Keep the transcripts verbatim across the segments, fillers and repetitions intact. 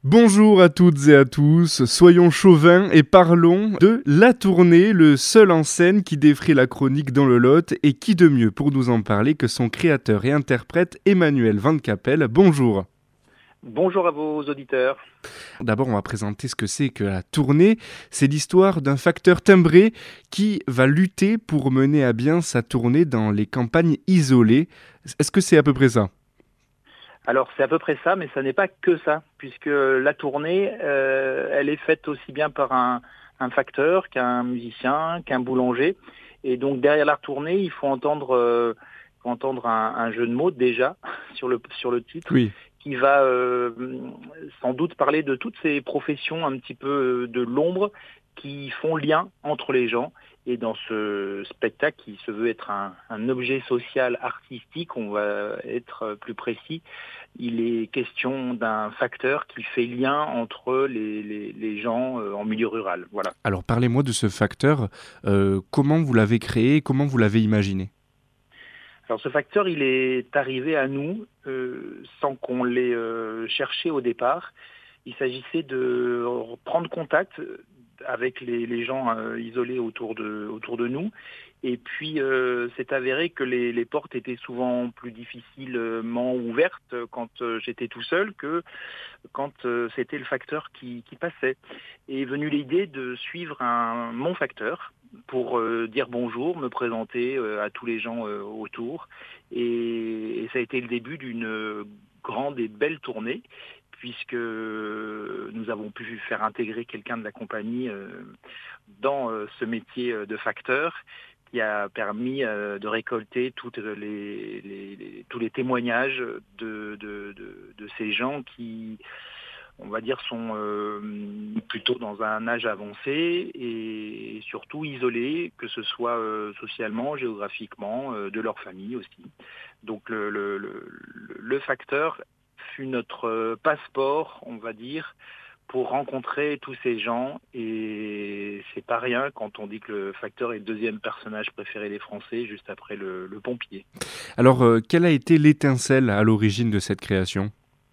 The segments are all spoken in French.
Bonjour à toutes et à tous, soyons chauvins et parlons de La Tournée, le seul en scène qui défrait la chronique dans le Lot, et qui de mieux pour nous en parler que son créateur et interprète Emmanuel Van Capelle. Bonjour. Bonjour à vos auditeurs. D'abord, on va présenter ce que c'est que La Tournée. C'est l'histoire d'un facteur timbré qui va lutter pour mener à bien sa tournée dans les campagnes isolées. Est-ce que c'est à peu près ça ? Alors c'est à peu près ça, mais ça n'est pas que ça, puisque la tournée, euh, elle est faite aussi bien par un, un facteur qu'un musicien, qu'un boulanger. Et donc derrière la tournée, il faut entendre, euh, faut entendre un, un jeu de mots déjà sur le, sur le titre, Oui. qui va euh, sans doute parler de toutes ces professions un petit peu de l'ombre qui font lien entre les gens. Et dans ce spectacle qui se veut être un, un objet social artistique, on va être plus précis, il est question d'un facteur qui fait lien entre les, les, les gens euh, en milieu rural. Voilà. Alors parlez-moi de ce facteur. Euh, comment vous l'avez créé, comment vous l'avez imaginé ? Alors ce facteur, il est arrivé à nous euh, sans qu'on l'ait euh, cherché au départ. Il s'agissait de prendre contact avec les, les gens euh, isolés autour de, autour de nous. Et puis, euh, c'est avéré que les, les portes étaient souvent plus difficilement ouvertes quand euh, j'étais tout seul que quand euh, c'était le facteur qui, qui passait. Et est venue l'idée de suivre un, mon facteur pour euh, dire bonjour, me présenter euh, à tous les gens euh, autour. Et, et ça a été le début d'une grande et belle tournée, puisque nous avons pu faire intégrer quelqu'un de la compagnie euh, dans euh, ce métier de facteur, qui a permis euh, de récolter toutes les, les, les, tous les témoignages de, de, de, de ces gens qui, on va dire, sont euh, plutôt dans un âge avancé et surtout isolés, que ce soit euh, socialement, géographiquement, euh, de leur famille aussi. Donc le, le, le, le facteur fut notre passeport, on va dire, pour rencontrer tous ces gens, et c'est pas rien quand on dit que le facteur est le deuxième personnage préféré des Français, juste après le, le pompier. Alors, euh, quelle a été l'étincelle à l'origine de cette création ?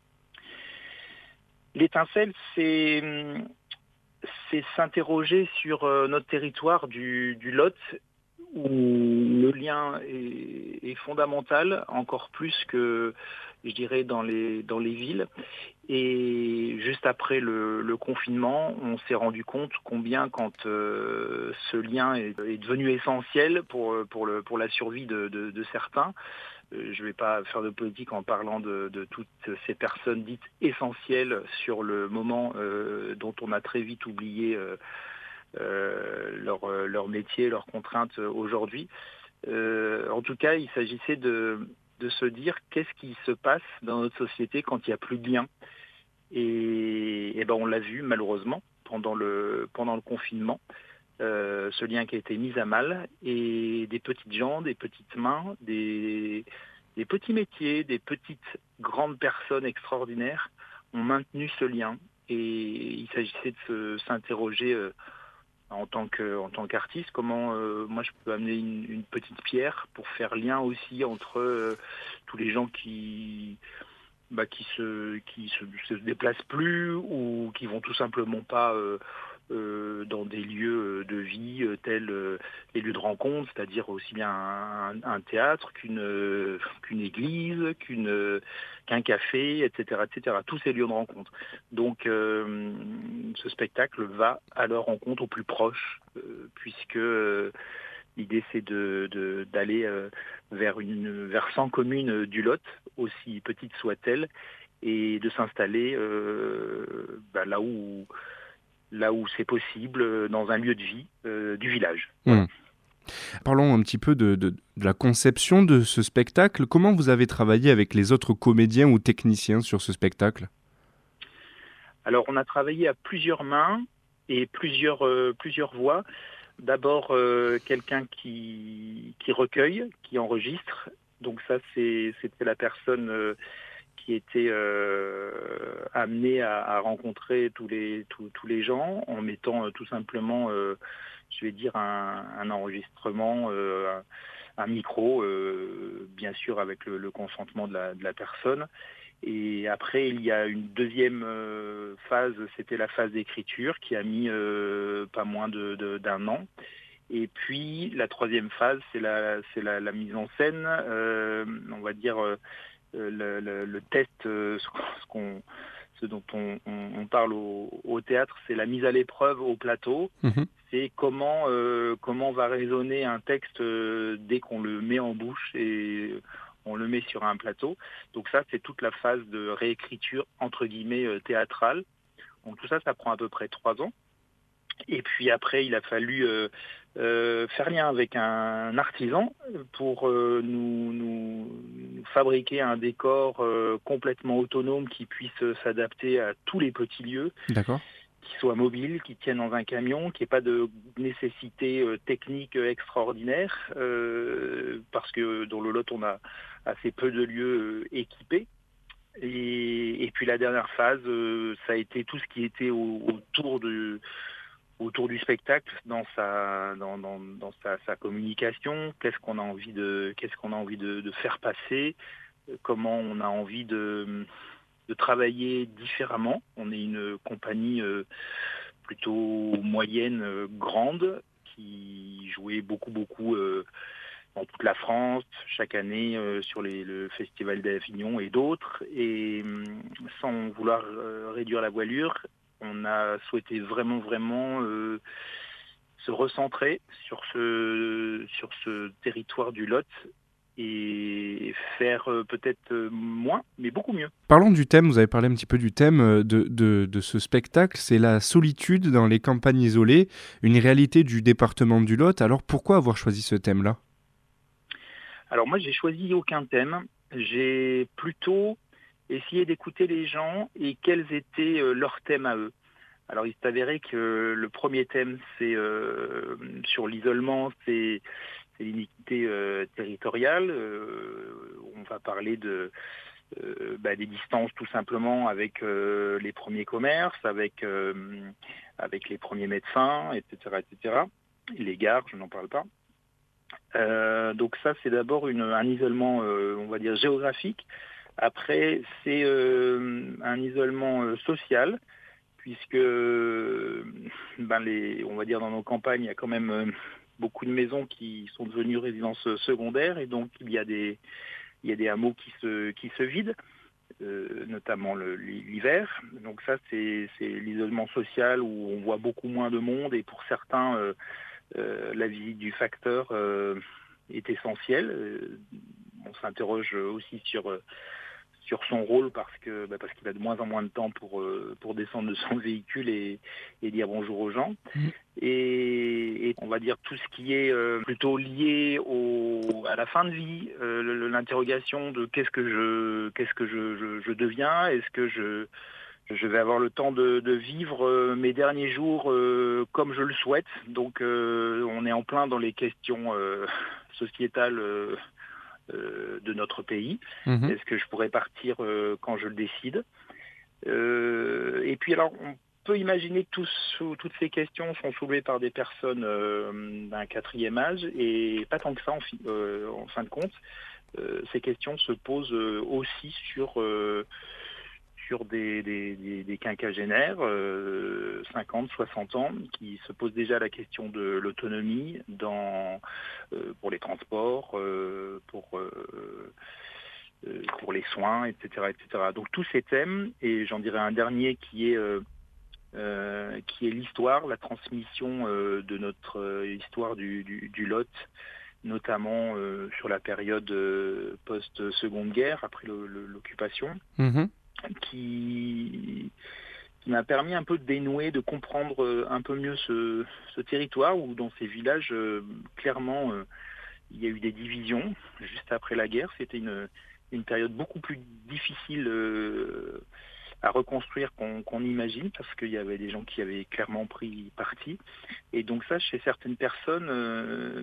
L'étincelle, c'est, c'est s'interroger sur notre territoire du, du Lot, où le lien est, est fondamental, encore plus que, je dirais, dans les, dans les villes. Et juste après le, le confinement, on s'est rendu compte combien, quand euh, ce lien est, est devenu essentiel pour, pour, le, pour la survie de, de, de certains. Euh, je ne vais pas faire de politique en parlant de, de toutes ces personnes dites essentielles sur le moment, euh, dont on a très vite oublié euh, euh, leur, leur métier, leurs contraintes aujourd'hui. Euh, en tout cas, il s'agissait de, de se dire qu'est-ce qui se passe dans notre société quand il n'y a plus de lien. Et, et ben on l'a vu malheureusement pendant le, pendant le confinement, euh, ce lien qui a été mis à mal, et des petites gens, des petites mains, des, des petits métiers, des petites grandes personnes extraordinaires ont maintenu ce lien. Et il s'agissait de se, s'interroger euh, en tant que, en tant qu'artiste, comment euh, moi je peux amener une, une petite pierre pour faire lien aussi entre euh, tous les gens qui Bah, qui se qui se, se déplacent plus, ou qui vont tout simplement pas euh, euh, dans des lieux de vie euh, tels euh, les lieux de rencontre, c'est-à-dire aussi bien un, un théâtre qu'une euh, qu'une église, qu'une euh, qu'un café, et cetera, et cetera. Tous ces lieux de rencontre. Donc euh, ce spectacle va à leur rencontre au plus proche, euh, puisque euh, l'idée, c'est de, de, d'aller euh, vers, une, vers cent communes du Lot, aussi petites soient-elles, et de s'installer euh, bah, là où, là où c'est possible, dans un lieu de vie euh, du village. Voilà. Hmm. Parlons un petit peu de, de, de la conception de ce spectacle. Comment vous avez travaillé avec les autres comédiens ou techniciens sur ce spectacle ? Alors, on a travaillé à plusieurs mains et plusieurs, euh, plusieurs voix. D'abord, euh, quelqu'un qui, qui recueille, qui enregistre. Donc ça, c'est, c'était la personne euh, qui était euh, amenée à, à rencontrer tous les, tous, tous les gens, en mettant euh, tout simplement, euh, je vais dire, un, un enregistrement, euh, un, un micro, euh, bien sûr avec le, le consentement de la, de la personne. Et après, il y a une deuxième euh, phase, c'était la phase d'écriture qui a mis euh, pas moins de, de, d'un an. Et puis la troisième phase, c'est la, c'est la, la mise en scène, euh, on va dire euh, le, le, le test, euh, ce, qu'on, ce dont on, on, on parle au, au théâtre, c'est la mise à l'épreuve au plateau. Mhm. C'est comment, euh, comment va résonner un texte euh, dès qu'on le met en bouche et on le met sur un plateau. Donc ça, c'est toute la phase de réécriture, entre guillemets, euh, théâtrale. Donc tout ça, ça prend à peu près trois ans. Et puis après, il a fallu euh, euh, faire lien avec un artisan pour euh, nous, nous, nous fabriquer un décor euh, complètement autonome qui puisse s'adapter à tous les petits lieux, D'accord. qui soit mobile, qui tienne dans un camion, qui n'ait pas de nécessité euh, technique euh, extraordinaire, euh, parce que dans le Lot, on a assez peu de lieux euh, équipés. Et, et puis la dernière phase, euh, ça a été tout ce qui était au, autour de autour du spectacle, dans sa dans, dans, dans sa, sa communication, qu'est-ce qu'on a envie de qu'est-ce qu'on a envie de, de faire passer, comment on a envie de de travailler différemment. On est une compagnie euh, plutôt moyenne, euh, grande, qui jouait beaucoup beaucoup euh, dans toute la France, chaque année euh, sur les, le Festival d'Avignon et d'autres, et euh, sans vouloir euh, réduire la voilure, on a souhaité vraiment, vraiment euh, se recentrer sur ce, sur ce territoire du Lot et faire euh, peut-être euh, moins, mais beaucoup mieux. Parlons du thème, vous avez parlé un petit peu du thème euh, de, de, de ce spectacle, c'est la solitude dans les campagnes isolées, une réalité du département du Lot. Alors pourquoi avoir choisi ce thème-là ? Alors moi, j'ai choisi aucun thème. J'ai plutôt essayé d'écouter les gens et quels étaient euh, leurs thèmes à eux. Alors il s'est avéré que le premier thème, c'est euh, sur l'isolement, c'est, c'est l'iniquité euh, territoriale. Euh, on va parler de euh, bah, des distances tout simplement avec euh, les premiers commerces, avec euh, avec les premiers médecins, et cetera, et cetera. Les gares, je n'en parle pas. Euh, donc ça, c'est d'abord une, un isolement, euh, on va dire géographique. Après, c'est euh, un isolement euh, social, puisque ben les, on va dire dans nos campagnes, il y a quand même euh, beaucoup de maisons qui sont devenues résidences secondaires, et donc il y a des, il y a des hameaux qui se, qui se vident, euh, notamment le, l'hiver. Donc ça, c'est, c'est l'isolement social où on voit beaucoup moins de monde, et pour certains, euh, euh, la visite du facteur euh, est essentielle. Euh, on s'interroge aussi sur euh, sur son rôle parce que bah parce qu'il a de moins en moins de temps pour euh, pour descendre de son véhicule et, et dire bonjour aux gens. Mmh. Et, et on va dire tout ce qui est euh, plutôt lié au à la fin de vie, euh, l'interrogation de qu'est-ce que je qu'est-ce que je, je, je deviens, est-ce que je je vais avoir le temps de, de vivre euh, mes derniers jours euh, comme je le souhaite. Donc euh, on est en plein dans les questions euh, sociétales euh, euh, de notre pays. Mmh. Est-ce que je pourrais partir euh, quand je le décide euh, Et puis alors, on peut imaginer que tous, toutes ces questions sont soulevées par des personnes euh, d'un quatrième âge, et pas tant que ça en, fi- euh, en fin de compte. Euh, ces questions se posent euh, aussi sur... Euh, sur des, des, des, des quinquagénaires, euh, cinquante, soixante ans, qui se posent déjà la question de l'autonomie dans, euh, pour les transports, euh, pour, euh, euh, pour les soins, et cetera, et cetera. Donc tous ces thèmes, et j'en dirais un dernier qui est, euh, euh, qui est l'histoire, la transmission euh, de notre euh, histoire du, du, du Lot, notamment euh, sur la période euh, post-seconde guerre, après le, le, l'occupation. Mmh. Qui, qui m'a permis un peu de dénouer, de comprendre un peu mieux ce, ce territoire où dans ces villages, euh, clairement, euh, il y a eu des divisions juste après la guerre. C'était une, une période beaucoup plus difficile euh, à reconstruire qu'on, qu'on imagine, parce qu'il y avait des gens qui avaient clairement pris parti. Et donc ça, chez certaines personnes, euh,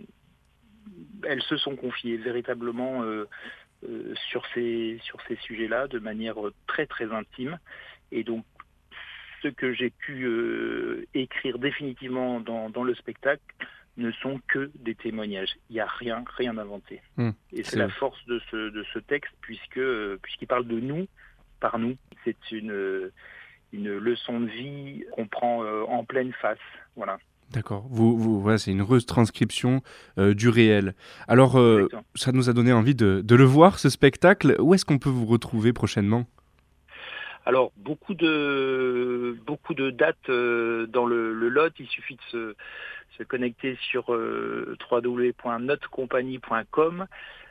elles se sont confiées véritablement euh, Euh, sur ces sur ces sujets-là de manière très très intime. Et donc ce que j'ai pu euh, écrire définitivement dans, dans le spectacle ne sont que des témoignages. Il n'y a rien, rien inventé. Mmh, Et c'est, c'est la vrai. force de ce, de ce texte, puisque, euh, puisqu'il parle de nous, par nous. C'est une, une leçon de vie qu'on prend euh, en pleine face. Voilà. D'accord. Vous, vous, voilà, c'est une retranscription euh, du réel. Alors, euh, Exactement. ça nous a donné envie de, de le voir, ce spectacle. Où est-ce qu'on peut vous retrouver prochainement ? Alors, beaucoup de, beaucoup de dates euh, dans le, le Lot. Il suffit de se, se connecter sur euh, w w w point notre compagnie point com.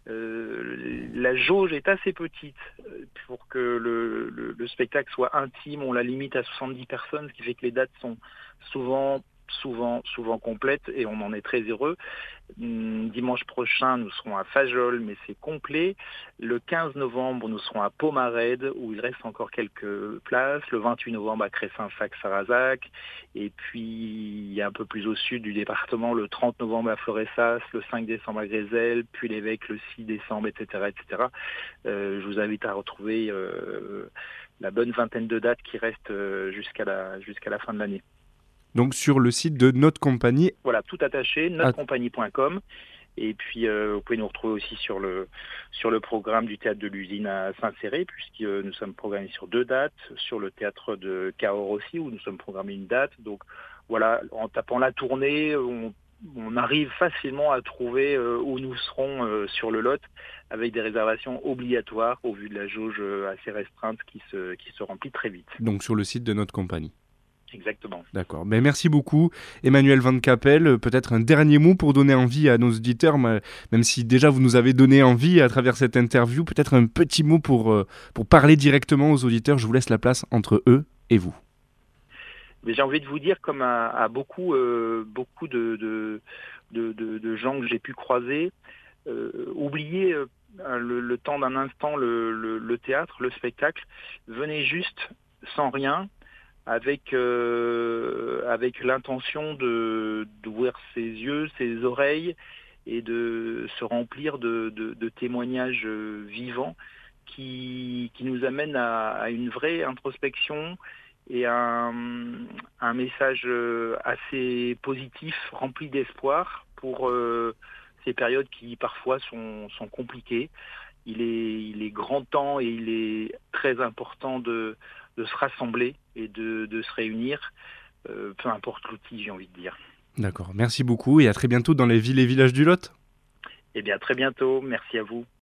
Euh, la jauge est assez petite euh, pour que le, le, le spectacle soit intime. On la limite à soixante-dix personnes, ce qui fait que les dates sont souvent, souvent, souvent complètes et on en est très heureux. Hum, Dimanche prochain, nous serons à Fajoles, mais c'est complet. Le quinze novembre, nous serons à Pomarède, où il reste encore quelques places. Le vingt-huit novembre, à Cressin-Sac-Sarrazac. Et puis, il y a un peu plus au sud du département, le trente novembre à Floressas, le cinq décembre à Grézel, puis l'Évêque le six décembre, et cetera et cetera. Euh, je vous invite à retrouver euh, la bonne vingtaine de dates qui restent euh, jusqu'à la, jusqu'à la fin de l'année. Donc, sur le site de notre compagnie. Voilà, tout attaché, Ah, notre compagnie point com. Et puis, euh, vous pouvez nous retrouver aussi sur le, sur le programme du Théâtre de l'Usine à Saint-Céré, puisque nous sommes programmés sur deux dates, sur le Théâtre de Cahors aussi, où nous sommes programmés une date. Donc, voilà, en tapant la tournée, on, on arrive facilement à trouver euh, où nous serons euh, sur le Lot, avec des réservations obligatoires, au vu de la jauge euh, assez restreinte qui se, qui se remplit très vite. donc, sur le site de notre compagnie. Exactement. D'accord. Ben, merci beaucoup, Emmanuel Van Capelle. Peut-être un dernier mot pour donner envie à nos auditeurs, même si déjà vous nous avez donné envie à travers cette interview. Peut-être un petit mot pour, euh, pour parler directement aux auditeurs. Je vous laisse la place entre eux et vous. Mais j'ai envie de vous dire, comme à, à beaucoup, euh, beaucoup de, de, de, de, de gens que j'ai pu croiser, euh, oubliez euh, le, le temps d'un instant le, le, le théâtre, le spectacle. Venez juste sans rien, avec euh, avec l'intention de d'ouvrir ses yeux, ses oreilles et de se remplir de, de, de témoignages vivants qui, qui nous amènent à, à une vraie introspection et un, un message assez positif, rempli d'espoir pour euh, ces périodes qui parfois sont, sont compliquées. Il est, il est grand temps et il est très important de, de se rassembler et de, de se réunir, euh, peu importe l'outil, j'ai envie de dire. D'accord, merci beaucoup et à très bientôt dans les villes et villages du Lot. Eh bien, à très bientôt. Merci à vous.